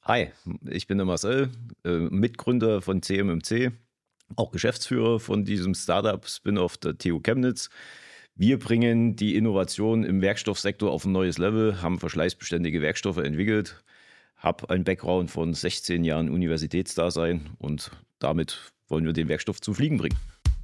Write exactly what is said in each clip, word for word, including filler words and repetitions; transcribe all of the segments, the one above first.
Hi, ich bin der Marcel, äh, Mitgründer von C M M C, auch Geschäftsführer von diesem Startup-Spin-off der T U Chemnitz. Wir bringen die Innovation im Werkstoffsektor auf ein neues Level, haben verschleißbeständige Werkstoffe entwickelt, habe einen Background von sechzehn Jahren Universitätsdasein und damit wollen wir den Werkstoff zum Fliegen bringen.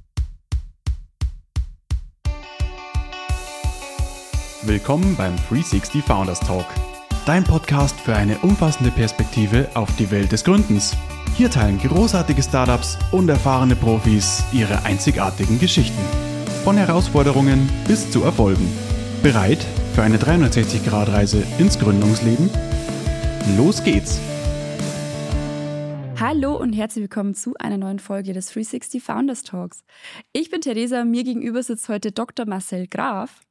Willkommen beim dreihundertsechzig Founders Talk. Dein Podcast für eine umfassende Perspektive auf die Welt des Gründens. Hier teilen großartige Startups und erfahrene Profis ihre einzigartigen Geschichten. Von Herausforderungen bis zu Erfolgen. Bereit für eine dreihundertsechzig-Grad-Reise ins Gründungsleben? Los geht's! Hallo und herzlich willkommen zu einer neuen Folge des dreihundertsechzig Founders Talks. Ich bin Theresa, mir gegenüber sitzt heute Doktor Marcel Graf.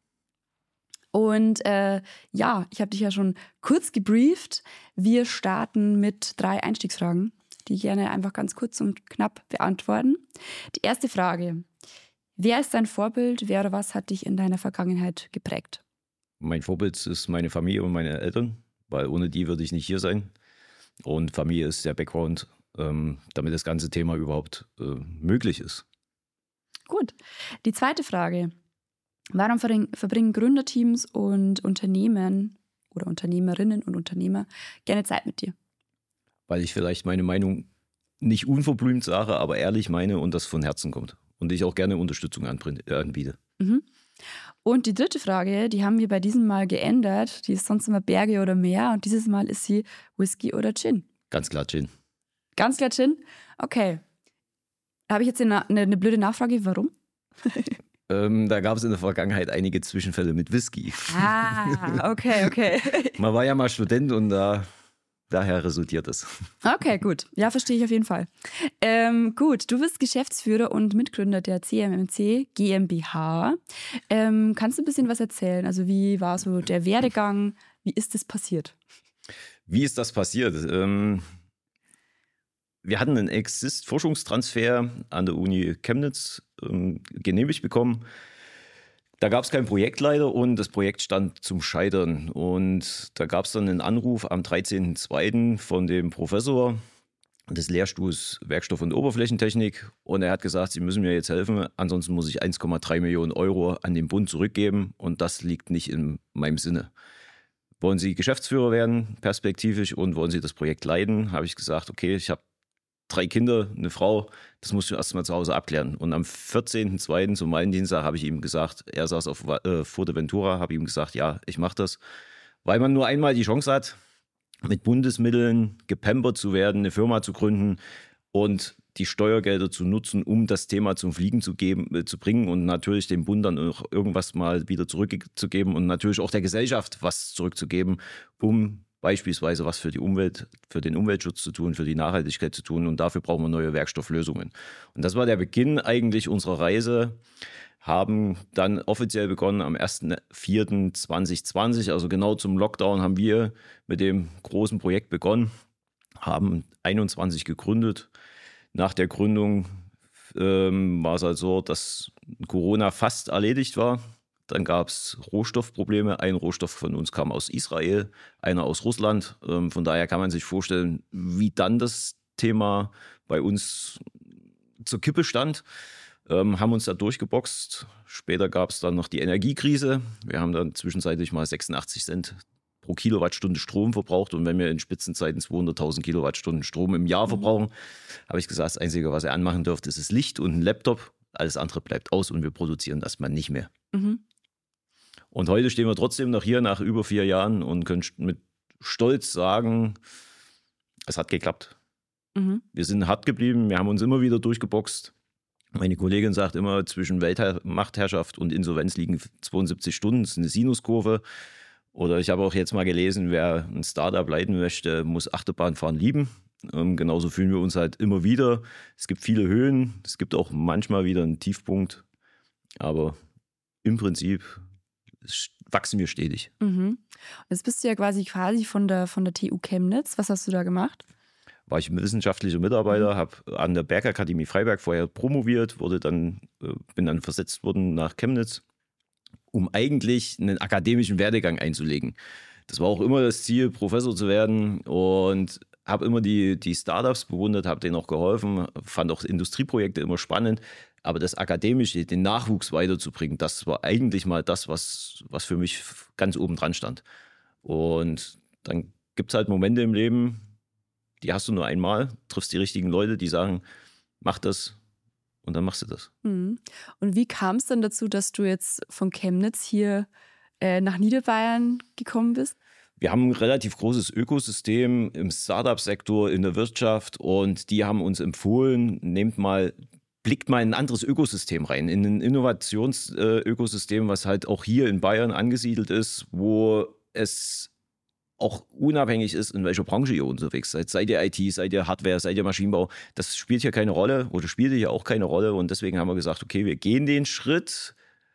Und äh, ja, ich habe dich ja schon kurz gebrieft. Wir starten mit drei Einstiegsfragen, die ich gerne einfach ganz kurz und knapp beantworten. Die erste Frage: Wer ist dein Vorbild? Wer oder was hat dich in deiner Vergangenheit geprägt? Mein Vorbild ist meine Familie und meine Eltern, weil ohne die würde ich nicht hier sein. Und Familie ist der Background, ähm, damit das ganze Thema überhaupt äh, möglich ist. Gut. Die zweite Frage: Warum verbringen Gründerteams und Unternehmen oder Unternehmerinnen und Unternehmer gerne Zeit mit dir? Weil ich vielleicht meine Meinung nicht unverblümt sage, aber ehrlich meine und das von Herzen kommt. Und ich auch gerne Unterstützung anbiete. Mhm. Und die dritte Frage, die haben wir bei diesem Mal geändert. Die ist sonst immer Berge oder Meer und dieses Mal ist sie Whisky oder Gin. Ganz klar Gin. Ganz klar Gin? Okay. Habe ich jetzt eine, eine, eine blöde Nachfrage, warum? Ähm, da gab es in der Vergangenheit einige Zwischenfälle mit Whisky. Ah, okay, okay. Man war ja mal Student und da, daher resultiert es. Okay, gut. Ja, verstehe ich auf jeden Fall. Ähm, gut, du bist Geschäftsführer und Mitgründer der C M M C GmbH. Ähm, kannst du ein bisschen was erzählen? Also wie war so der Werdegang? Wie ist das passiert? Wie ist das passiert? Ähm, wir hatten einen Exist-Forschungstransfer an der Uni Chemnitz ähm, genehmigt bekommen. Da gab es keinen Projektleiter und das Projekt stand zum Scheitern. Und da gab es dann einen Anruf am dreizehnten zweiten von dem Professor des Lehrstuhls Werkstoff- und Oberflächentechnik. Und er hat gesagt, Sie müssen mir jetzt helfen, ansonsten muss ich eins Komma drei Millionen Euro an den Bund zurückgeben. Und das liegt nicht in meinem Sinne. Wollen Sie Geschäftsführer werden, perspektivisch, und wollen Sie das Projekt leiten? Habe ich gesagt, okay, ich habe drei Kinder, eine Frau, das musst du erst mal zu Hause abklären. Und am vierzehnten zweiten zum Valentinstag habe ich ihm gesagt, er saß auf äh, Fuerteventura, habe ihm gesagt, ja, ich mache das. Weil man nur einmal die Chance hat, mit Bundesmitteln gepampert zu werden, eine Firma zu gründen und die Steuergelder zu nutzen, um das Thema zum Fliegen zu, geben, äh, zu bringen und natürlich dem Bund dann auch irgendwas mal wieder zurückzugeben und natürlich auch der Gesellschaft was zurückzugeben, um beispielsweise was für die Umwelt, für den Umweltschutz zu tun, für die Nachhaltigkeit zu tun, und dafür brauchen wir neue Werkstofflösungen. Und das war der Beginn eigentlich unserer Reise, haben dann offiziell begonnen am ersten vierten zweitausendzwanzig, also genau zum Lockdown haben wir mit dem großen Projekt begonnen, haben einundzwanzig gegründet. Nach der Gründung ähm, war es halt so, dass Corona fast erledigt war. Dann gab es Rohstoffprobleme. Ein Rohstoff von uns kam aus Israel, einer aus Russland. Ähm, von daher kann man sich vorstellen, wie dann das Thema bei uns zur Kippe stand. Ähm, haben uns da durchgeboxt. Später gab es dann noch die Energiekrise. Wir haben dann zwischenzeitlich mal sechsundachtzig Cent pro Kilowattstunde Strom verbraucht. Und wenn wir in Spitzenzeiten zweihunderttausend Kilowattstunden Strom im Jahr verbrauchen, mhm. habe ich gesagt, das Einzige, was ihr anmachen dürft, ist das Licht und ein Laptop. Alles andere bleibt aus und wir produzieren das mal nicht mehr. Mhm. Und heute stehen wir trotzdem noch hier nach über vier Jahren und können mit Stolz sagen, es hat geklappt. Mhm. Wir sind hart geblieben, wir haben uns immer wieder durchgeboxt. Meine Kollegin sagt immer, zwischen Weltmachtherrschaft und Insolvenz liegen zweiundsiebzig Stunden, das ist eine Sinuskurve. Oder ich habe auch jetzt mal gelesen, wer ein Startup leiten möchte, muss Achterbahnfahren lieben. Ähm, genauso fühlen wir uns halt immer wieder. Es gibt viele Höhen, es gibt auch manchmal wieder einen Tiefpunkt. Aber im Prinzip wachsen wir stetig. Mhm. Jetzt bist du ja quasi quasi von der, von der T U Chemnitz. Was hast du da gemacht? War ich wissenschaftlicher Mitarbeiter, habe an der Bergakademie Freiberg vorher promoviert, wurde dann, bin dann versetzt worden nach Chemnitz, um eigentlich einen akademischen Werdegang einzulegen. Das war auch immer das Ziel, Professor zu werden, und habe immer die, die Startups bewundert, habe denen auch geholfen, fand auch Industrieprojekte immer spannend. Aber das Akademische, den Nachwuchs weiterzubringen, das war eigentlich mal das, was, was für mich ganz oben dran stand. Und dann gibt es halt Momente im Leben, die hast du nur einmal, triffst die richtigen Leute, die sagen, mach das und dann machst du das. Mhm. Und wie kam es dann dazu, dass du jetzt von Chemnitz hier äh, nach Niederbayern gekommen bist? Wir haben ein relativ großes Ökosystem im Startup-Sektor, in der Wirtschaft und die haben uns empfohlen, nehmt mal, blickt mal in ein anderes Ökosystem rein, in ein Innovationsökosystem, was halt auch hier in Bayern angesiedelt ist, wo es auch unabhängig ist, in welcher Branche ihr unterwegs seid. Seid ihr I T, seid ihr Hardware, seid ihr Maschinenbau. Das spielt hier keine Rolle oder spielte hier auch keine Rolle. Und deswegen haben wir gesagt, okay, wir gehen den Schritt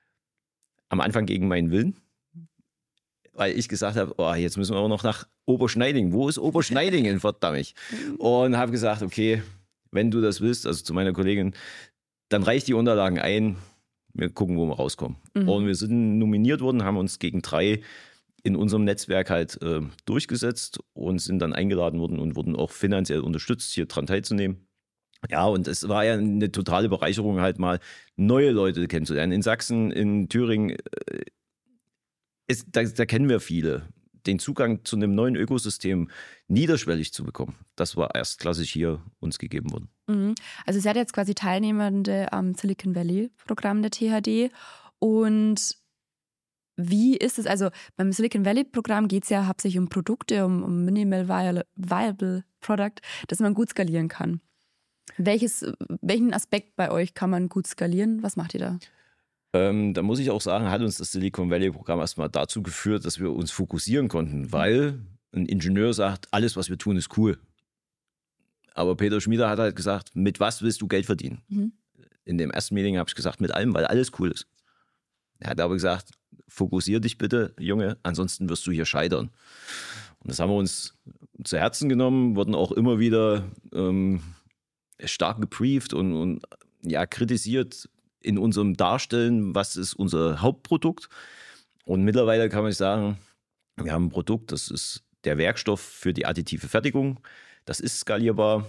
am Anfang gegen meinen Willen. Weil ich gesagt habe, oh, jetzt müssen wir auch noch nach Oberschneidingen. Wo ist Oberschneidingen, verdammt? Und habe gesagt, okay, wenn du das willst, also zu meiner Kollegin, dann reicht die Unterlagen ein. Wir gucken, wo wir rauskommen. Mhm. Und wir sind nominiert worden, haben uns gegen drei in unserem Netzwerk halt äh, durchgesetzt und sind dann eingeladen worden und wurden auch finanziell unterstützt, hier dran teilzunehmen. Ja, und es war ja eine totale Bereicherung, halt mal neue Leute kennenzulernen. In Sachsen, in Thüringen, äh, ist, da, da kennen wir viele. Den Zugang zu einem neuen Ökosystem niederschwellig zu bekommen, das war erstklassig hier uns gegeben worden. Mhm. Also ihr seid jetzt quasi Teilnehmende am Silicon Valley Programm der T H D. Und wie ist es, also beim Silicon Valley Programm geht es ja hauptsächlich um Produkte, um, um Minimal Viable, Viable Product, das man gut skalieren kann. Welches, welchen Aspekt bei euch kann man gut skalieren? Was macht ihr da? Ähm, da muss ich auch sagen, hat uns das Silicon Valley Programm erstmal dazu geführt, dass wir uns fokussieren konnten, weil ein Ingenieur sagt, alles, was wir tun, ist cool. Aber Peter Schmieder hat halt gesagt, mit was willst du Geld verdienen? Mhm. In dem ersten Meeting habe ich gesagt, mit allem, weil alles cool ist. Er hat aber gesagt, fokussier dich bitte, Junge, ansonsten wirst du hier scheitern. Und das haben wir uns zu Herzen genommen, wurden auch immer wieder ähm, stark gebrieft und, und ja, kritisiert in unserem Darstellen, was ist unser Hauptprodukt. Und mittlerweile kann man sagen, wir haben ein Produkt, das ist der Werkstoff für die additive Fertigung. Das ist skalierbar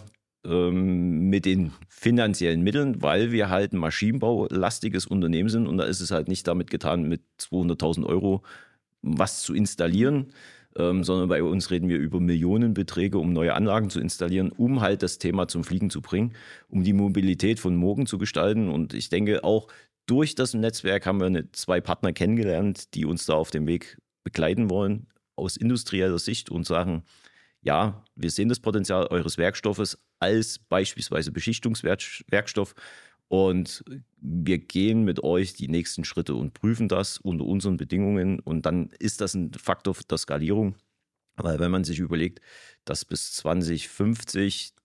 ähm, mit den finanziellen Mitteln, weil wir halt ein maschinenbaulastiges Unternehmen sind. Und da ist es halt nicht damit getan, mit zweihunderttausend Euro was zu installieren, ähm, sondern bei uns reden wir über Millionenbeträge, um neue Anlagen zu installieren, um halt das Thema zum Fliegen zu bringen, um die Mobilität von morgen zu gestalten. Und ich denke, auch durch das Netzwerk haben wir eine, zwei Partner kennengelernt, die uns da auf dem Weg begleiten wollen, aus industrieller Sicht und sagen, ja, wir sehen das Potenzial eures Werkstoffes als beispielsweise Beschichtungswerkstoff und wir gehen mit euch die nächsten Schritte und prüfen das unter unseren Bedingungen und dann ist das ein Faktor der Skalierung, weil wenn man sich überlegt, dass bis zwanzig fünfzig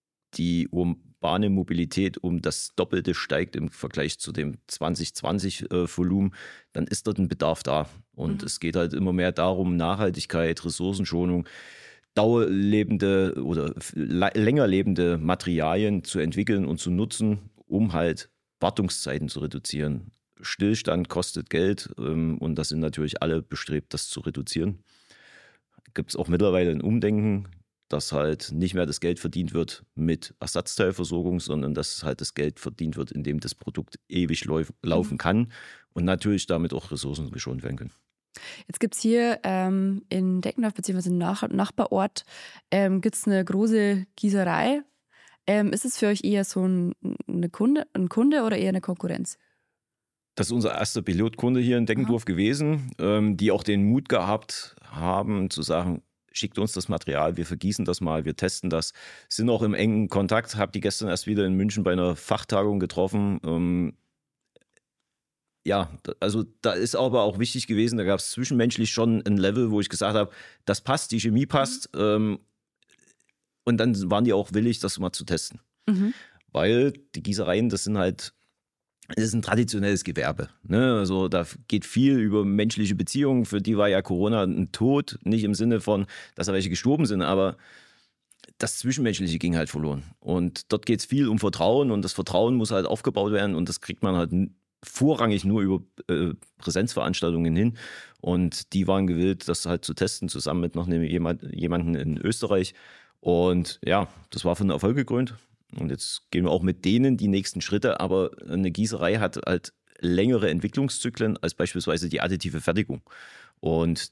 die urbane Mobilität um das Doppelte steigt im Vergleich zu dem zwanzig zwanzig äh, Volumen, dann ist dort ein Bedarf da und mhm. es geht halt immer mehr darum, Nachhaltigkeit, Ressourcenschonung, dauerlebende oder länger lebende Materialien zu entwickeln und zu nutzen, um halt Wartungszeiten zu reduzieren. Stillstand kostet Geld ähm, und das sind natürlich alle bestrebt, das zu reduzieren. Gibt es auch mittlerweile ein Umdenken, dass halt nicht mehr das Geld verdient wird mit Ersatzteilversorgung, sondern dass halt das Geld verdient wird, indem das Produkt ewig lauf- laufen kann und natürlich damit auch Ressourcen geschont werden können. Jetzt gibt es hier ähm, in Deckendorf bzw. im Nach- Nachbarort ähm, gibt's eine große Gießerei. Ähm, ist es für euch eher so ein, eine Kunde, ein Kunde oder eher eine Konkurrenz? Das ist unser erster Pilotkunde hier in Deckendorf Aha. gewesen, ähm, die auch den Mut gehabt haben zu sagen, schickt uns das Material, wir vergießen das mal, wir testen das. Sind auch im engen Kontakt, habe die gestern erst wieder in München bei einer Fachtagung getroffen. Ähm, Ja, also da ist aber auch wichtig gewesen, da gab es zwischenmenschlich schon ein Level, wo ich gesagt habe, das passt, die Chemie passt. Mhm. Ähm, und dann waren die auch willig, das mal zu testen. Mhm. Weil die Gießereien, das sind halt, das ist ein traditionelles Gewerbe. Ne? Also da geht viel über menschliche Beziehungen. Für die war ja Corona ein Tod, nicht im Sinne von, dass da welche gestorben sind, aber das Zwischenmenschliche ging halt verloren. Und dort geht es viel um Vertrauen und das Vertrauen muss halt aufgebaut werden und das kriegt man halt vorrangig nur über äh, Präsenzveranstaltungen hin und die waren gewillt, das halt zu testen, zusammen mit noch einem, jemand, jemanden in Österreich Und ja, das war von Erfolg gekrönt. Und jetzt gehen wir auch mit denen die nächsten Schritte. Aber eine Gießerei hat halt längere Entwicklungszyklen als beispielsweise die additive Fertigung. Und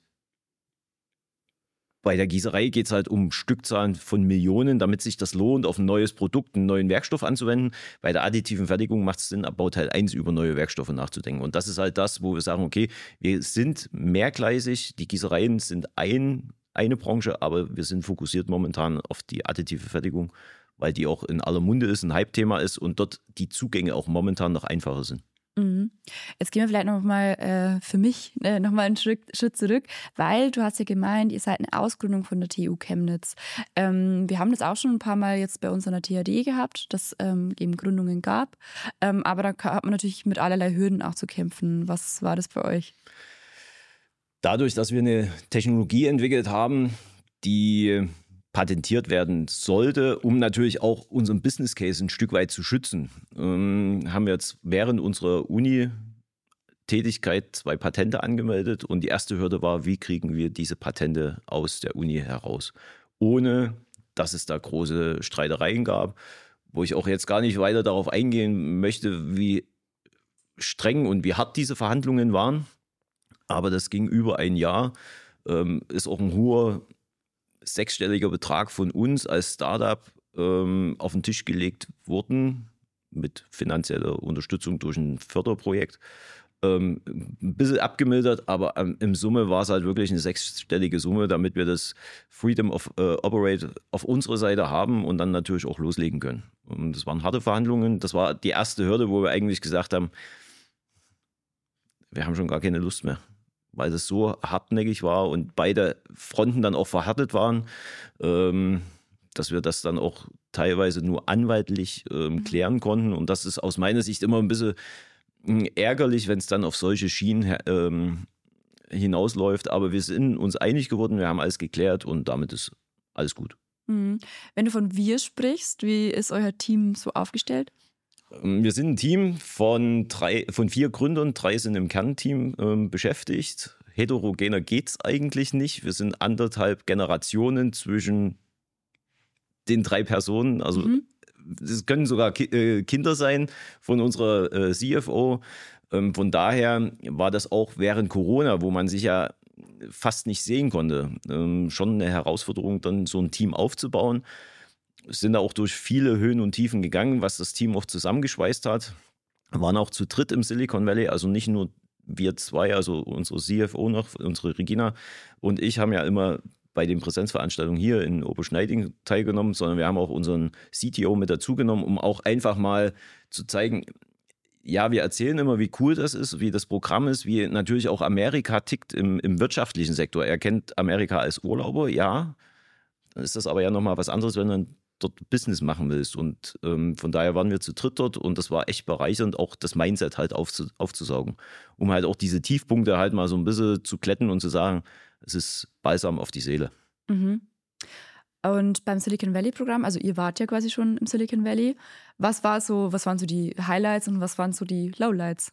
bei der Gießerei geht es halt um Stückzahlen von Millionen, damit sich das lohnt, auf ein neues Produkt, einen neuen Werkstoff anzuwenden. Bei der additiven Fertigung macht es Sinn, ab Bauteil eins über neue Werkstoffe nachzudenken. Und das ist halt das, wo wir sagen, okay, wir sind mehrgleisig, die Gießereien sind ein, eine Branche, aber wir sind fokussiert momentan auf die additive Fertigung, weil die auch in aller Munde ist, ein Hype-Thema ist und dort die Zugänge auch momentan noch einfacher sind. Mhm. Jetzt gehen wir vielleicht nochmal äh, für mich äh, nochmal einen Schritt, Schritt zurück, weil du hast ja gemeint, ihr seid eine Ausgründung von der T U Chemnitz. Ähm, wir haben das auch schon ein paar Mal jetzt bei uns an der T H D gehabt, dass es ähm, eben Gründungen gab. Ähm, aber da hat man natürlich mit allerlei Hürden auch zu kämpfen. Was war das bei euch? Dadurch, dass wir eine Technologie entwickelt haben, die patentiert werden sollte, um natürlich auch unseren Business Case ein Stück weit zu schützen, ähm, haben wir jetzt während unserer Uni-Tätigkeit zwei Patente angemeldet und die erste Hürde war, wie kriegen wir diese Patente aus der Uni heraus, ohne dass es da große Streitereien gab, wo ich auch jetzt gar nicht weiter darauf eingehen möchte, wie streng und wie hart diese Verhandlungen waren, aber das ging über ein Jahr, ähm, ist auch ein hoher sechsstelliger Betrag von uns als Startup ähm, auf den Tisch gelegt worden, mit finanzieller Unterstützung durch ein Förderprojekt. Ähm, ein bisschen abgemildert, aber ähm, im Summe war es halt wirklich eine sechsstellige Summe, damit wir das Freedom of äh, Operate auf unserer Seite haben und dann natürlich auch loslegen können. Und das waren harte Verhandlungen. Das war die erste Hürde, wo wir eigentlich gesagt haben, wir haben schon gar keine Lust mehr, weil das so hartnäckig war und beide Fronten dann auch verhärtet waren, ähm, dass wir das dann auch teilweise nur anwaltlich ähm, klären konnten. Und das ist aus meiner Sicht immer ein bisschen äh, ärgerlich, wenn es dann auf solche Schienen ähm, hinausläuft. Aber wir sind uns einig geworden, wir haben alles geklärt und damit ist alles gut. Mhm. Wenn du von wir sprichst, wie ist euer Team so aufgestellt? Wir sind ein Team von, drei, von vier Gründern, drei sind im Kernteam ähm, beschäftigt. Heterogener geht es eigentlich nicht. Wir sind anderthalb Generationen zwischen den drei Personen. Also mhm. es können sogar Ki- äh, Kinder sein von unserer äh, C F O. Ähm, von daher war das auch während Corona, wo man sich ja fast nicht sehen konnte, ähm, schon eine Herausforderung, dann so ein Team aufzubauen. Sind da auch durch viele Höhen und Tiefen gegangen, was das Team auch zusammengeschweißt hat. Wir waren auch zu dritt im Silicon Valley, also nicht nur wir zwei, also unsere C F O noch, unsere Regina und ich haben ja immer bei den Präsenzveranstaltungen hier in Oberschneiding teilgenommen, sondern wir haben auch unseren C T O mit dazugenommen, um auch einfach mal zu zeigen, ja, wir erzählen immer, wie cool das ist, wie das Programm ist, wie natürlich auch Amerika tickt im, im wirtschaftlichen Sektor. Er kennt Amerika als Urlauber, ja, dann ist das aber ja nochmal was anderes, wenn man dort Business machen willst. Und ähm, von daher waren wir zu dritt dort und das war echt bereichernd, auch das Mindset halt aufzu- aufzusaugen, um halt auch diese Tiefpunkte halt mal so ein bisschen zu glätten und zu sagen, es ist balsam auf die Seele. Mhm. Und beim Silicon Valley Programm, also ihr wart ja quasi schon im Silicon Valley, was war so, was waren so die Highlights und was waren so die Lowlights?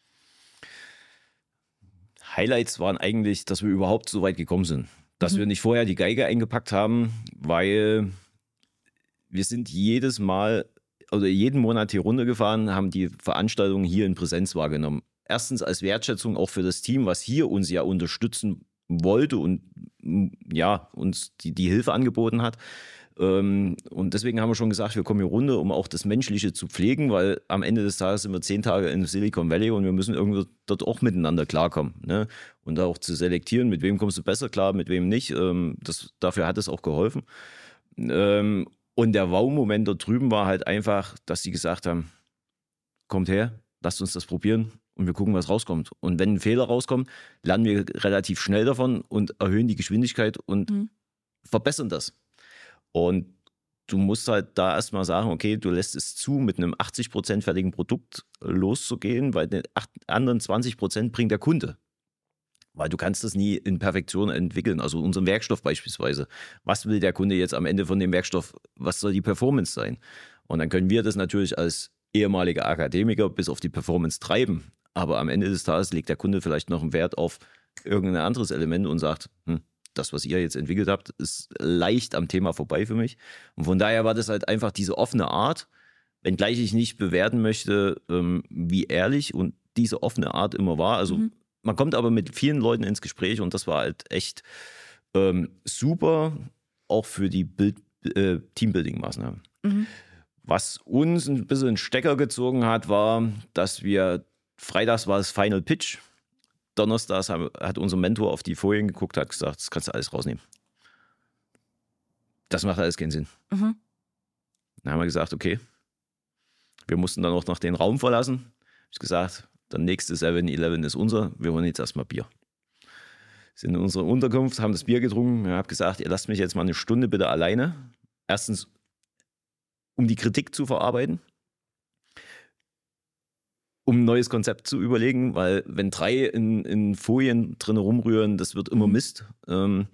Highlights waren eigentlich, dass wir überhaupt so weit gekommen sind. Dass mhm. wir nicht vorher die Geige eingepackt haben, weil wir sind jedes Mal oder jeden Monat hier runtergefahren, haben die Veranstaltungen hier in Präsenz wahrgenommen. Erstens als Wertschätzung auch für das Team, was hier uns ja unterstützen wollte und ja, uns die, die Hilfe angeboten hat. Und deswegen haben wir schon gesagt, wir kommen hier runter, um auch das Menschliche zu pflegen, weil am Ende des Tages sind wir zehn Tage in Silicon Valley und wir müssen irgendwie dort auch miteinander klarkommen. Ne? Und auch zu selektieren, mit wem kommst du besser klar, mit wem nicht. Das, dafür hat es auch geholfen. Und der Wow-Moment dort drüben war halt einfach, dass sie gesagt haben, kommt her, lasst uns das probieren und wir gucken, was rauskommt. Und wenn ein Fehler rauskommt, lernen wir relativ schnell davon und erhöhen die Geschwindigkeit und mhm. verbessern das. Und du musst halt da erstmal sagen, okay, du lässt es zu, mit einem achtzig Prozent fertigen Produkt loszugehen, weil die anderen zwanzig Prozent bringt der Kunde. Weil du kannst das nie in Perfektion entwickeln. Also unseren Werkstoff beispielsweise. Was will der Kunde jetzt am Ende von dem Werkstoff? Was soll die Performance sein? Und dann können wir das natürlich als ehemalige Akademiker bis auf die Performance treiben. Aber am Ende des Tages legt der Kunde vielleicht noch einen Wert auf irgendein anderes Element und sagt, hm, das, was ihr jetzt entwickelt habt, ist leicht am Thema vorbei für mich. Und von daher war das halt einfach diese offene Art, wenngleich ich nicht bewerten möchte, ähm, wie ehrlich und diese offene Art immer war. Also mhm. man kommt aber mit vielen Leuten ins Gespräch und das war halt echt ähm, super, auch für die Bild, äh, Teambuilding-Maßnahmen. Mhm. Was uns ein bisschen einen Stecker gezogen hat, war, dass wir, freitags war es Final Pitch, donnerstags hat unser Mentor auf die Folien geguckt, hat gesagt, das kannst du alles rausnehmen. Das macht alles keinen Sinn. Mhm. Dann haben wir gesagt, okay, wir mussten dann auch noch den Raum verlassen. Ich habe gesagt, der nächste seven eleven ist unser, wir holen jetzt erstmal Bier. Sind in unserer Unterkunft, haben das Bier getrunken. Ich habe gesagt, ihr lasst mich jetzt mal eine Stunde bitte alleine. Erstens, um die Kritik zu verarbeiten, um ein neues Konzept zu überlegen, weil wenn drei in, in Folien drin rumrühren, das wird immer Mist. Ähm,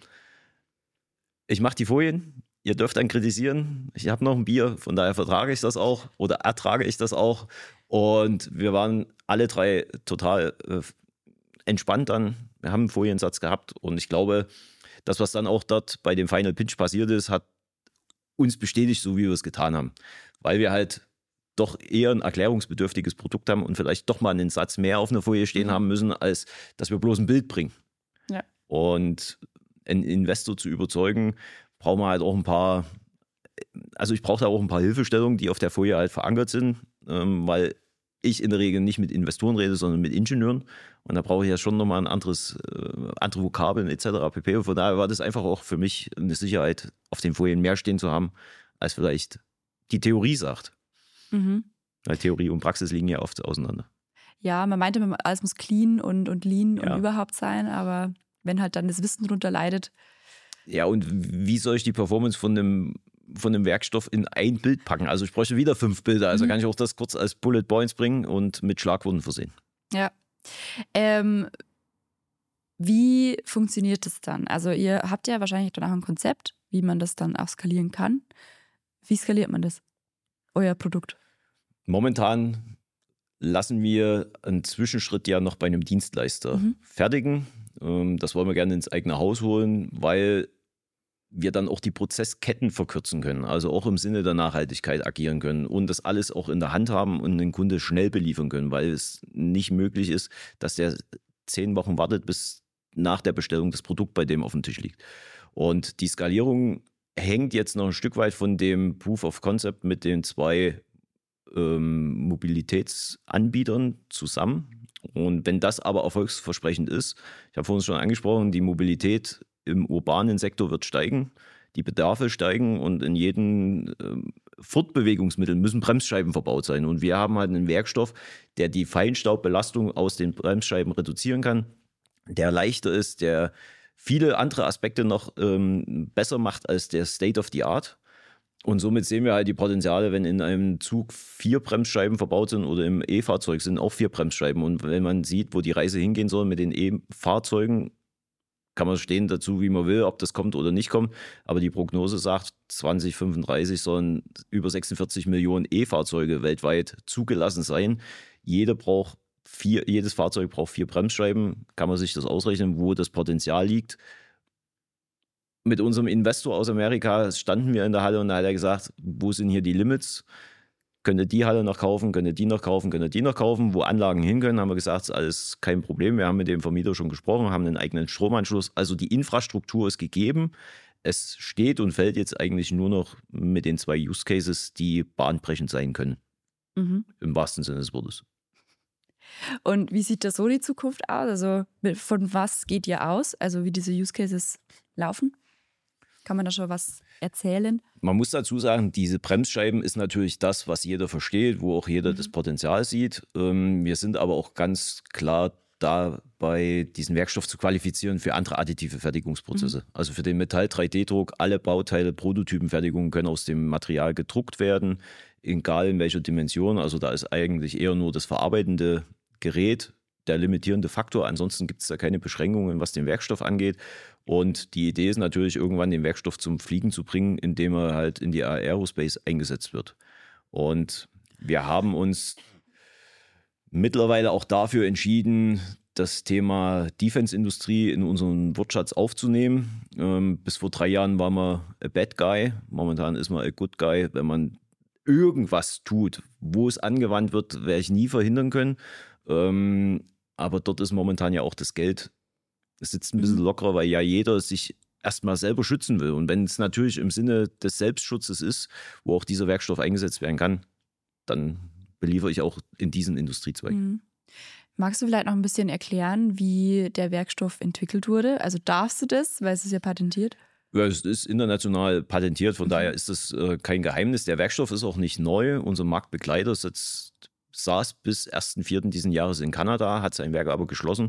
ich mache die Folien, ihr dürft dann kritisieren. Ich habe noch ein Bier, von daher vertrage ich das auch oder ertrage ich das auch. Und wir waren alle drei total äh, entspannt dann. Wir haben einen Foliensatz gehabt und ich glaube, das, was dann auch dort bei dem Final Pitch passiert ist, hat uns bestätigt, so wie wir es getan haben. Weil wir halt doch eher ein erklärungsbedürftiges Produkt haben und vielleicht doch mal einen Satz mehr auf einer Folie stehen mhm. haben müssen, als dass wir bloß ein Bild bringen. Ja. Und einen Investor zu überzeugen, brauchen wir halt auch ein paar, also ich brauche da auch ein paar Hilfestellungen, die auf der Folie halt verankert sind, ähm, weil ich in der Regel nicht mit Investoren rede, sondern mit Ingenieuren. Und da brauche ich ja schon nochmal ein anderes, äh, andere Vokabeln et cetera pp. Von daher war das einfach auch für mich eine Sicherheit, auf den Folien mehr stehen zu haben, als vielleicht die Theorie sagt. Mhm. Weil Theorie und Praxis liegen ja oft auseinander. Ja, man meinte, alles muss clean und, und lean ja. und überhaupt sein, aber wenn halt dann das Wissen darunter leidet. Ja, und wie soll ich die Performance von einem, von einem Werkstoff in ein Bild packen? Also ich bräuchte wieder fünf Bilder, also mhm. kann ich auch das kurz als Bullet Points bringen und mit Schlagworten versehen. Ja. Ähm, wie funktioniert das dann? Also ihr habt ja wahrscheinlich dann auch ein Konzept, wie man das dann auch skalieren kann. Wie skaliert man das, euer Produkt? Momentan lassen wir einen Zwischenschritt ja noch bei einem Dienstleister mhm. fertigen. Das wollen wir gerne ins eigene Haus holen, weil wir dann auch die Prozessketten verkürzen können, also auch im Sinne der Nachhaltigkeit agieren können und das alles auch in der Hand haben und den Kunde schnell beliefern können, weil es nicht möglich ist, dass der zehn Wochen wartet, bis nach der Bestellung das Produkt bei dem auf dem Tisch liegt. Und die Skalierung hängt jetzt noch ein Stück weit von dem Proof of Concept mit den zwei ähm, Mobilitätsanbietern zusammen. Und wenn das aber erfolgsversprechend ist, ich habe vorhin schon angesprochen, die Mobilität im urbanen Sektor wird steigen, die Bedarfe steigen und in jedem äh, Fortbewegungsmittel müssen Bremsscheiben verbaut sein. Und wir haben halt einen Werkstoff, der die Feinstaubbelastung aus den Bremsscheiben reduzieren kann, der leichter ist, der viele andere Aspekte noch ähm, besser macht als der State of the Art. Und somit sehen wir halt die Potenziale, wenn in einem Zug vier Bremsscheiben verbaut sind oder im E-Fahrzeug sind auch vier Bremsscheiben. Und wenn man sieht, wo die Reise hingehen soll mit den E-Fahrzeugen, kann man stehen dazu, wie man will, ob das kommt oder nicht kommt. Aber die Prognose sagt, zwanzig fünfunddreißig sollen über sechsundvierzig Millionen E-Fahrzeuge weltweit zugelassen sein. Jeder braucht vier, jedes Fahrzeug braucht vier Bremsscheiben. Kann man sich das ausrechnen, wo das Potenzial liegt. Mit unserem Investor aus Amerika standen wir in der Halle und da hat er gesagt, wo sind hier die Limits? Könnt ihr die Halle noch kaufen, könnt ihr die noch kaufen, könnt ihr die noch kaufen? Wo Anlagen hin können, haben wir gesagt, ist alles kein Problem. Wir haben mit dem Vermieter schon gesprochen, haben einen eigenen Stromanschluss. Also die Infrastruktur ist gegeben. Es steht und fällt jetzt eigentlich nur noch mit den zwei Use Cases, die bahnbrechend sein können. Mhm. Im wahrsten Sinne des Wortes. Und wie sieht da so die Zukunft aus? Also von was geht ihr aus? Also wie diese Use Cases laufen? Kann man da schon was erzählen? Man muss dazu sagen, diese Bremsscheiben ist natürlich das, was jeder versteht, wo auch jeder mhm. das Potenzial sieht. Wir sind aber auch ganz klar dabei, diesen Werkstoff zu qualifizieren für andere additive Fertigungsprozesse. Mhm. Also für den Metall drei D Druck, alle Bauteile, Prototypenfertigungen können aus dem Material gedruckt werden, egal in welcher Dimension. Also da ist eigentlich eher nur das verarbeitende Gerät der limitierende Faktor. Ansonsten gibt es da keine Beschränkungen, was den Werkstoff angeht. Und die Idee ist natürlich, irgendwann den Werkstoff zum Fliegen zu bringen, indem er halt in die Aerospace eingesetzt wird. Und wir haben uns mittlerweile auch dafür entschieden, das Thema Defense-Industrie in unseren Wortschatz aufzunehmen. Ähm, bis vor drei Jahren war man a bad guy. Momentan ist man a good guy, wenn man irgendwas tut. Wo es angewandt wird, werde ich nie verhindern können. Ähm, aber dort ist momentan ja auch das Geld, es sitzt ein bisschen Mhm. lockerer, weil ja jeder sich erstmal selber schützen will. Und wenn es natürlich im Sinne des Selbstschutzes ist, wo auch dieser Werkstoff eingesetzt werden kann, dann beliefere ich auch in diesen Industriezweig. Mhm. Magst du vielleicht noch ein bisschen erklären, wie der Werkstoff entwickelt wurde? Also darfst du das, weil es ist ja patentiert? Ja, es ist international patentiert, von Mhm. daher ist das äh, kein Geheimnis. Der Werkstoff ist auch nicht neu. Unser Marktbegleiter sitzt, saß bis ersten vierten diesen Jahres in Kanada, hat sein Werk aber geschlossen,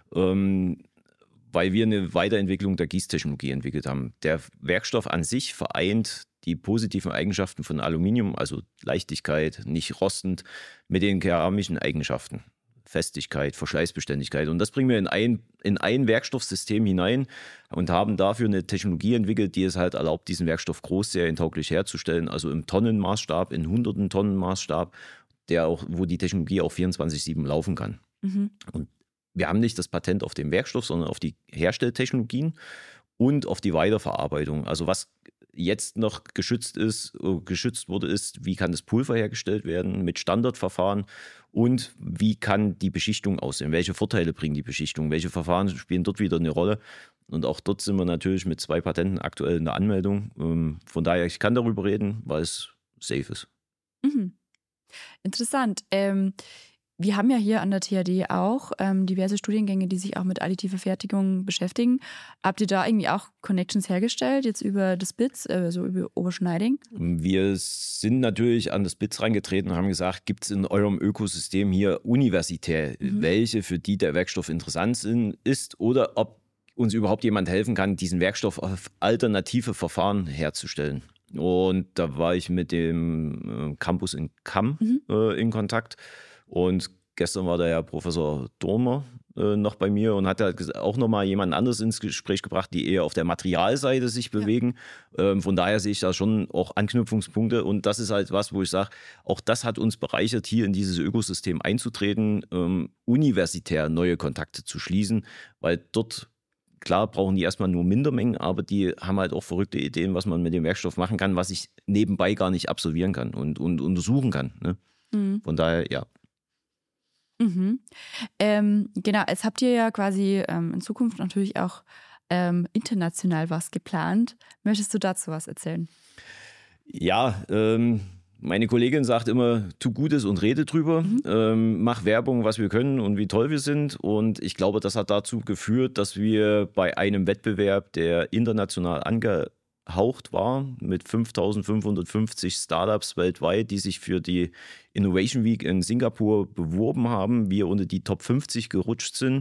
ähm, weil wir eine Weiterentwicklung der Gießtechnologie entwickelt haben. Der Werkstoff an sich vereint die positiven Eigenschaften von Aluminium, also Leichtigkeit, nicht rostend, mit den keramischen Eigenschaften. Festigkeit, Verschleißbeständigkeit. Und das bringen wir in ein, in ein Werkstoffsystem hinein und haben dafür eine Technologie entwickelt, die es halt erlaubt, diesen Werkstoff großserientauglich herzustellen, also im Tonnenmaßstab, in hunderten Tonnen Maßstab, der auch, wo die Technologie auch vierundzwanzig sieben laufen kann. Mhm. Und wir haben nicht das Patent auf den Werkstoff, sondern auf die Herstelltechnologien und auf die Weiterverarbeitung. Also was jetzt noch geschützt ist, geschützt wurde, ist, wie kann das Pulver hergestellt werden mit Standardverfahren und wie kann die Beschichtung aussehen? Welche Vorteile bringen die Beschichtung? Welche Verfahren spielen dort wieder eine Rolle? Und auch dort sind wir natürlich mit zwei Patenten aktuell in der Anmeldung. Von daher, ich kann darüber reden, weil es safe ist. Mhm. Interessant. Ähm, wir haben ja hier an der T H D auch ähm, diverse Studiengänge, die sich auch mit additiver Fertigung beschäftigen. Habt ihr da irgendwie auch Connections hergestellt, jetzt über das B I Z, also über Oberschneiding? Wir sind natürlich an das B I Z reingetreten und haben gesagt, gibt es in eurem Ökosystem hier universitär, Mhm. welche für die der Werkstoff interessant sind, ist oder ob uns überhaupt jemand helfen kann, diesen Werkstoff auf alternative Verfahren herzustellen. Und da war ich mit dem äh, Campus in Kamm Mhm. äh, in Kontakt. Und gestern war der Herr Professor Dormer äh, noch bei mir und hat halt ges- auch nochmal jemand anderes ins Gespräch gebracht, die eher auf der Materialseite sich Ja. bewegen. Ähm, von daher sehe ich da schon auch Anknüpfungspunkte. Und das ist halt was, wo ich sage, auch das hat uns bereichert, hier in dieses Ökosystem einzutreten, ähm, universitär neue Kontakte zu schließen, weil dort, klar, brauchen die erstmal nur Mindermengen, aber die haben halt auch verrückte Ideen, was man mit dem Werkstoff machen kann, was ich nebenbei gar nicht absolvieren kann und, und untersuchen kann. Ne? Mhm. Von daher, ja. Mhm. Ähm, genau, jetzt habt ihr ja quasi ähm, in Zukunft natürlich auch ähm, international was geplant. Möchtest du dazu was erzählen? Ja, ähm, meine Kollegin sagt immer, tu Gutes und rede drüber, Mhm. ähm, mach Werbung, was wir können und wie toll wir sind. Und ich glaube, das hat dazu geführt, dass wir bei einem Wettbewerb, der international angehaucht war, mit fünftausendfünfhundertfünfzig Startups weltweit, die sich für die Innovation Week in Singapur beworben haben, wir unter die Top fünfzig gerutscht sind,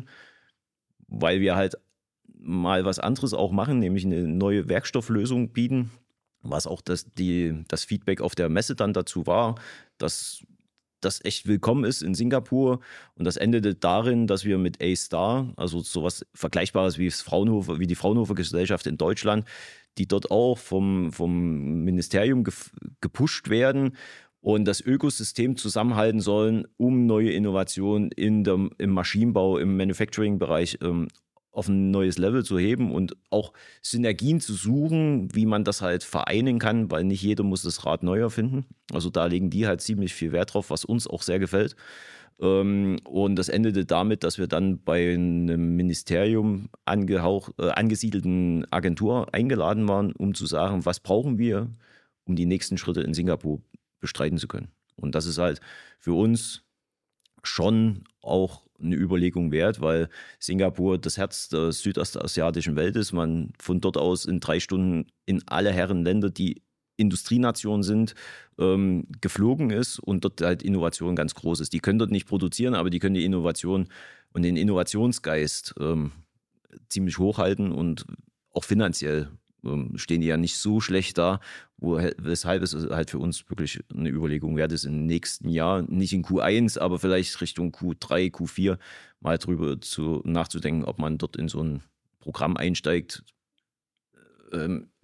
weil wir halt mal was anderes auch machen, nämlich eine neue Werkstofflösung bieten. Was auch das, die, das Feedback auf der Messe dann dazu war, dass das echt willkommen ist in Singapur. Und das endete darin, dass wir mit A-Star, also sowas Vergleichbares wie, das Fraunhofer, wie die Fraunhofer Gesellschaft in Deutschland, die dort auch vom, vom Ministerium gef- gepusht werden und das Ökosystem zusammenhalten sollen, um neue Innovationen in dem, im Maschinenbau, im Manufacturing-Bereich ähm, auf ein neues Level zu heben und auch Synergien zu suchen, wie man das halt vereinen kann, weil nicht jeder muss das Rad neu erfinden. Also da legen die halt ziemlich viel Wert drauf, was uns auch sehr gefällt. Ähm, und das endete damit, dass wir dann bei einem Ministerium angehauch, äh, angesiedelten Agentur eingeladen waren, um zu sagen, was brauchen wir, um die nächsten Schritte in Singapur bestreiten zu können. Und das ist halt für uns schon auch eine Überlegung wert, weil Singapur das Herz der südostasiatischen Welt ist. Man von dort aus in drei Stunden in alle Herren Länder, die Industrienationen sind, ähm, geflogen ist und dort halt Innovation ganz groß ist. Die können dort nicht produzieren, aber die können die Innovation und den Innovationsgeist ähm, ziemlich hochhalten und auch finanziell ähm, stehen die ja nicht so schlecht da, wo, weshalb es halt für uns wirklich eine Überlegung wert ist, im nächsten Jahr, nicht in Q eins, aber vielleicht Richtung Q drei, Q vier mal drüber zu, nachzudenken, ob man dort in so ein Programm einsteigt, ähm,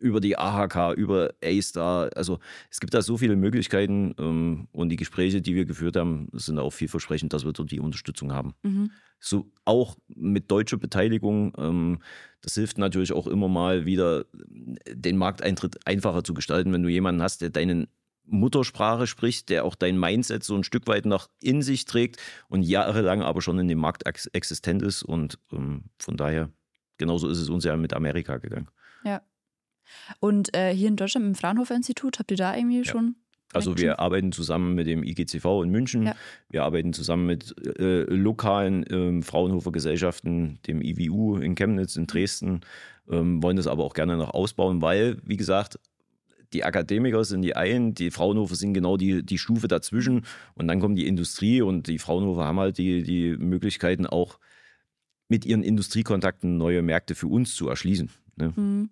über die A H K, über A-Star. Also es gibt da so viele Möglichkeiten ähm, und die Gespräche, die wir geführt haben, sind auch vielversprechend, dass wir dort die Unterstützung haben. Mhm. So auch mit deutscher Beteiligung. Ähm, das hilft natürlich auch immer mal wieder, den Markteintritt einfacher zu gestalten, wenn du jemanden hast, der deinen Muttersprache spricht, der auch dein Mindset so ein Stück weit noch in sich trägt und jahrelang aber schon in dem Markt ex- existent ist. Und ähm, von daher, genauso ist es uns ja mit Amerika gegangen. Ja. Und äh, hier in Deutschland im Fraunhofer-Institut, habt ihr da irgendwie Ja. schon? Also wir arbeiten zusammen mit dem I G C V in München, Ja. wir arbeiten zusammen mit äh, lokalen äh, Fraunhofer-Gesellschaften, dem I W U in Chemnitz, in Dresden, ähm, wollen das aber auch gerne noch ausbauen, weil, wie gesagt, die Akademiker sind die einen, die Fraunhofer sind genau die, die Stufe dazwischen und dann kommt die Industrie und die Fraunhofer haben halt die, die Möglichkeiten auch mit ihren Industriekontakten neue Märkte für uns zu erschließen. Ne? Mhm.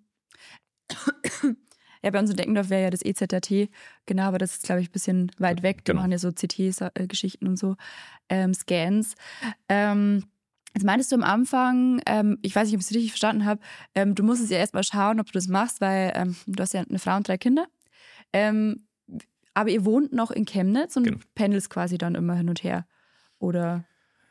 Ja, bei uns in Deckendorf wäre ja das E Z R T, genau, aber das ist, glaube ich, ein bisschen weit weg. Die Genau. machen ja so C T-Geschichten und so, ähm, Scans. Ähm, jetzt meintest du am Anfang, ähm, ich weiß nicht, ob ich es richtig verstanden habe, ähm, du musstest ja erstmal schauen, ob du das machst, weil ähm, du hast ja eine Frau und drei Kinder. Ähm, aber ihr wohnt noch in Chemnitz und Genau. pendelst quasi dann immer hin und her. Oder,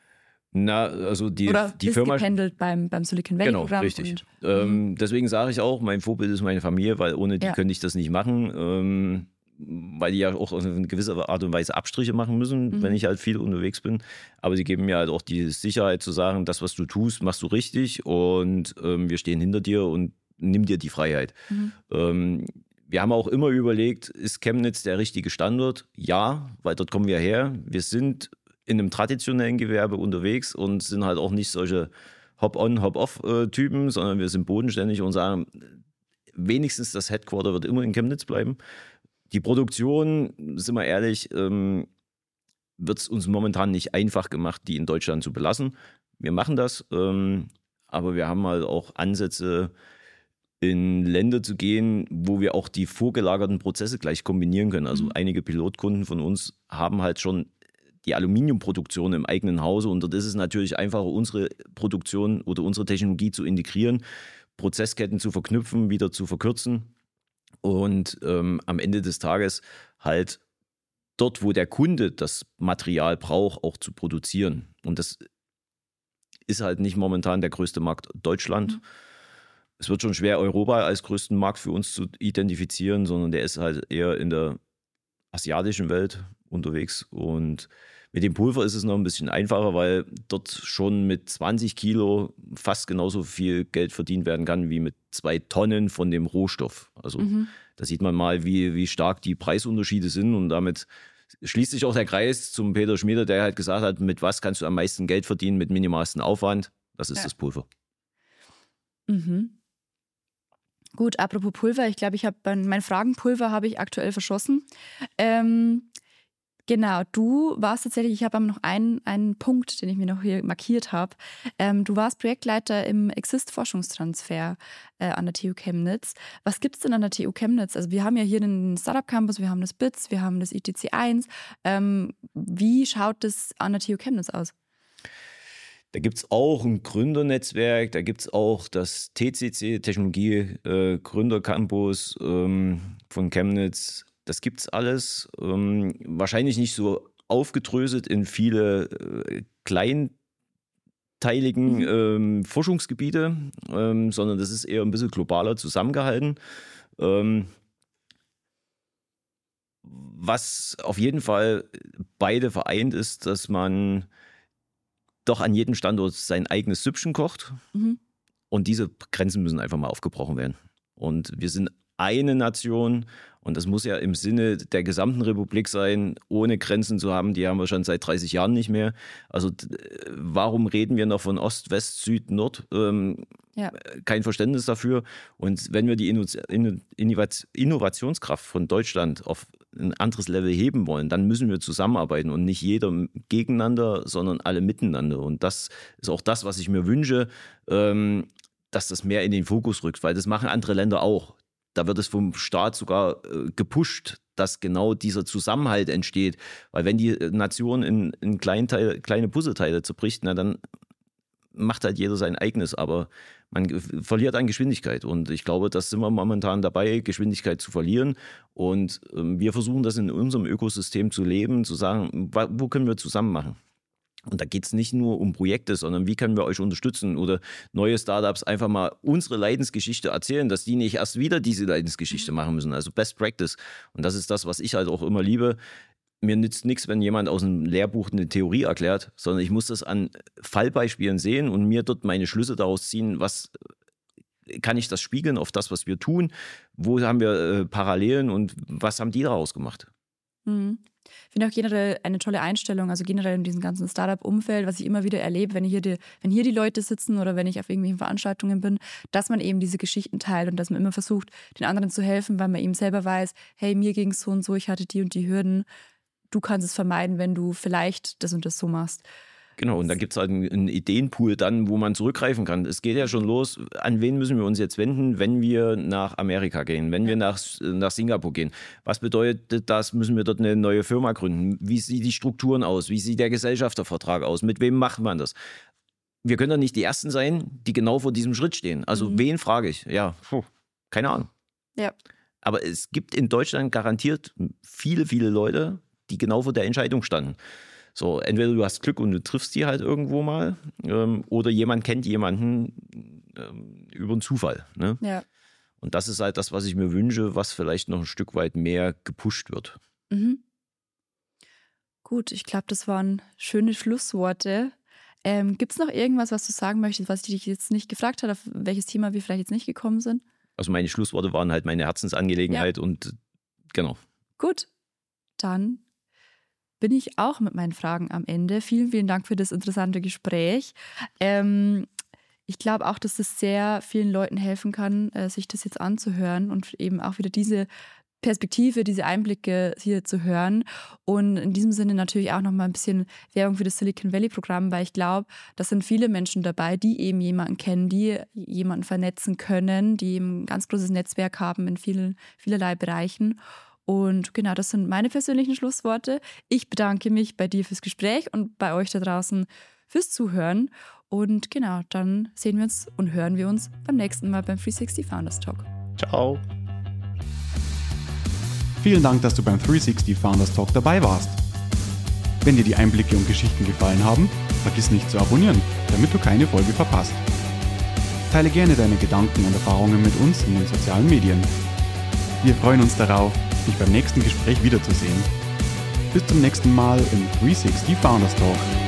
Na, also die, oder die bist Firma. gependelt beim, beim Silicon Valley Genau, Programm. richtig. Und, ähm, deswegen sage ich auch, mein Vorbild ist meine Familie, weil ohne die Ja. könnte ich das nicht machen, ähm, weil die ja auch auf eine gewisse Art und Weise Abstriche machen müssen, Mhm. wenn ich halt viel unterwegs bin. Aber sie geben mir halt auch die Sicherheit zu sagen, das, was du tust, machst du richtig und ähm, wir stehen hinter dir und nimm dir die Freiheit. Mhm. Ähm, wir haben auch immer überlegt, ist Chemnitz der richtige Standort? Ja, weil dort kommen wir her. Wir sind in einem traditionellen Gewerbe unterwegs und sind halt auch nicht solche Hop-on, Hop-off-Typen, sondern wir sind bodenständig und sagen, wenigstens das Headquarter wird immer in Chemnitz bleiben. Die Produktion, sind wir ehrlich, ähm, wird es uns momentan nicht einfach gemacht, die in Deutschland zu belassen. Wir machen das, ähm, aber wir haben halt auch Ansätze, in Länder zu gehen, wo wir auch die vorgelagerten Prozesse gleich kombinieren können. Also Mhm. einige Pilotkunden von uns haben halt schon die Aluminiumproduktion im eigenen Hause und dort ist es natürlich einfacher, unsere Produktion oder unsere Technologie zu integrieren, Prozessketten zu verknüpfen, wieder zu verkürzen und ähm, am Ende des Tages halt dort, wo der Kunde das Material braucht, auch zu produzieren. Und das ist halt nicht momentan der größte Markt Deutschland. Mhm. Es wird schon schwer, Europa als größten Markt für uns zu identifizieren, sondern der ist halt eher in der asiatischen Welt unterwegs. Und mit dem Pulver ist es noch ein bisschen einfacher, weil dort schon mit zwanzig Kilo fast genauso viel Geld verdient werden kann wie mit zwei Tonnen von dem Rohstoff. Also Mhm. da sieht man mal, wie, wie stark die Preisunterschiede sind und damit schließt sich auch der Kreis zum Peter Schmieder, der halt gesagt hat, mit was kannst du am meisten Geld verdienen, mit minimalstem Aufwand. Das ist Ja. das Pulver. Mhm. Gut, apropos Pulver, ich glaube, ich habe mein Fragenpulver habe ich aktuell verschossen. Ähm, genau, du warst tatsächlich, ich habe aber noch einen, einen Punkt, den ich mir noch hier markiert habe. Ähm, du warst Projektleiter im Exist-Forschungstransfer äh, an der T U Chemnitz. Was gibt es denn an der T U Chemnitz? Also wir haben ja hier den Startup-Campus, wir haben das B I Z, wir haben das I T C eins. Ähm, wie schaut das an der T U Chemnitz aus? Da gibt es auch ein Gründernetzwerk, da gibt es auch das T C C, Technologie äh, Gründercampus ähm, von Chemnitz. Das gibt es alles. Ähm, wahrscheinlich nicht so aufgedröselt in viele äh, kleinteiligen Mhm. ähm, Forschungsgebiete, ähm, sondern das ist eher ein bisschen globaler zusammengehalten. Ähm, was auf jeden Fall beide vereint ist, dass man doch an jedem Standort sein eigenes Süppchen kocht. Mhm. Und diese Grenzen müssen einfach mal aufgebrochen werden. Und wir sind eine Nation und das muss ja im Sinne der gesamten Republik sein, ohne Grenzen zu haben. Die haben wir schon seit dreißig Jahren nicht mehr. Also warum reden wir noch von Ost, West, Süd, Nord? Ähm, Ja. Kein Verständnis dafür. Und wenn wir die Innovationskraft von Deutschland auf ein anderes Level heben wollen, dann müssen wir zusammenarbeiten und nicht jeder gegeneinander, sondern alle miteinander. Und das ist auch das, was ich mir wünsche, ähm, dass das mehr in den Fokus rückt, weil das machen andere Länder auch. Da wird es vom Staat sogar äh, gepusht, dass genau dieser Zusammenhalt entsteht. Weil wenn die Nation in, in Kleinteil, kleine Puzzleteile zerbricht, na, dann macht halt jeder sein eigenes, aber man verliert an Geschwindigkeit. Und ich glaube, das sind wir momentan dabei, Geschwindigkeit zu verlieren. Und ähm, wir versuchen das in unserem Ökosystem zu leben, zu sagen, wo können wir zusammen machen? Und da geht es nicht nur um Projekte, sondern wie können wir euch unterstützen oder neue Startups einfach mal unsere Leidensgeschichte erzählen, dass die nicht erst wieder diese Leidensgeschichte machen müssen. Also Best Practice. Und das ist das, was ich halt auch immer liebe. Mir nützt nichts, wenn jemand aus einem Lehrbuch eine Theorie erklärt, sondern ich muss das an Fallbeispielen sehen und mir dort meine Schlüsse daraus ziehen, was kann ich das spiegeln auf das, was wir tun, wo haben wir äh, Parallelen und was haben die daraus gemacht. Mhm. Ich finde auch generell eine tolle Einstellung, also generell in diesem ganzen Startup-Umfeld, was ich immer wieder erlebe, wenn hier, die, wenn hier die Leute sitzen oder wenn ich auf irgendwelchen Veranstaltungen bin, dass man eben diese Geschichten teilt und dass man immer versucht, den anderen zu helfen, weil man eben selber weiß, hey, mir ging es so und so, ich hatte die und die Hürden, du kannst es vermeiden, wenn du vielleicht das und das so machst. Genau, und da gibt es halt einen, einen Ideenpool dann, wo man zurückgreifen kann. Es geht ja schon los, an wen müssen wir uns jetzt wenden, wenn wir nach Amerika gehen, wenn wir nach, nach Singapur gehen. Was bedeutet das, müssen wir dort eine neue Firma gründen? Wie sieht die Strukturen aus? Wie sieht der Gesellschaftervertrag aus? Mit wem macht man das? Wir können doch nicht die Ersten sein, die genau vor diesem Schritt stehen. Also mhm. wen frage ich? Ja, puh, keine Ahnung. Ja. Aber es gibt in Deutschland garantiert viele, viele Leute, die genau vor der Entscheidung standen. So, entweder du hast Glück und du triffst die halt irgendwo mal ähm, oder jemand kennt jemanden ähm, über einen Zufall. Ne? Ja. Und das ist halt das, was ich mir wünsche, was vielleicht noch ein Stück weit mehr gepusht wird. Mhm. Gut, ich glaube, das waren schöne Schlussworte. Ähm, gibt es noch irgendwas, was du sagen möchtest, was ich dich jetzt nicht gefragt habe, auf welches Thema wir vielleicht jetzt nicht gekommen sind? Also meine Schlussworte waren halt meine Herzensangelegenheit ja. und genau. Gut, dann bin ich auch mit meinen Fragen am Ende. Vielen, vielen Dank für das interessante Gespräch. Ähm, ich glaube auch, dass es sehr vielen Leuten helfen kann, äh, sich das jetzt anzuhören und eben auch wieder diese Perspektive, diese Einblicke hier zu hören. Und in diesem Sinne natürlich auch nochmal ein bisschen Werbung für das Silicon Valley Programm, weil ich glaube, da sind viele Menschen dabei, die eben jemanden kennen, die jemanden vernetzen können, die eben ein ganz großes Netzwerk haben in vielen, vielerlei Bereichen. Und genau, das sind meine persönlichen Schlussworte. Ich bedanke mich bei dir fürs Gespräch und bei euch da draußen fürs Zuhören. Und genau, dann sehen wir uns und hören wir uns beim nächsten Mal beim dreihundertsechzig Founders Talk. Ciao. Vielen Dank, dass du beim dreihundertsechzig Founders Talk dabei warst. Wenn dir die Einblicke und Geschichten gefallen haben, vergiss nicht zu abonnieren, damit du keine Folge verpasst. Teile gerne deine Gedanken und Erfahrungen mit uns in den sozialen Medien. Wir freuen uns darauf, dich beim nächsten Gespräch wiederzusehen. Bis zum nächsten Mal im dreihundertsechzig Founders Talk.